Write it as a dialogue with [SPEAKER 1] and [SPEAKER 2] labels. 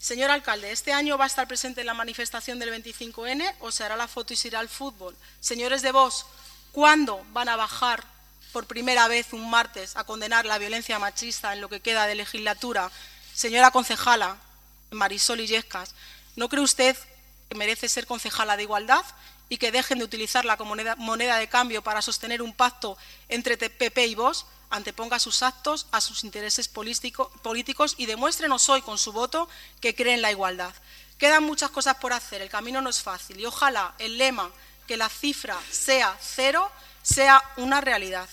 [SPEAKER 1] Señor alcalde, ¿este año va a estar presente en la manifestación del 25N o se hará la foto y se irá al fútbol? Señores de Vox, ¿cuándo van a bajar por primera vez un martes a condenar la violencia machista en lo que queda de legislatura? Señora concejala Marisol Illescas, ¿no cree usted que merece ser concejala de Igualdad y que dejen de utilizarla como moneda de cambio para sostener un pacto entre PP y Vox? Anteponga sus actos a sus intereses políticos y demuéstrenos hoy con su voto que cree en la igualdad. Quedan muchas cosas por hacer, el camino no es fácil y ojalá el lema que la cifra sea 0 sea una realidad.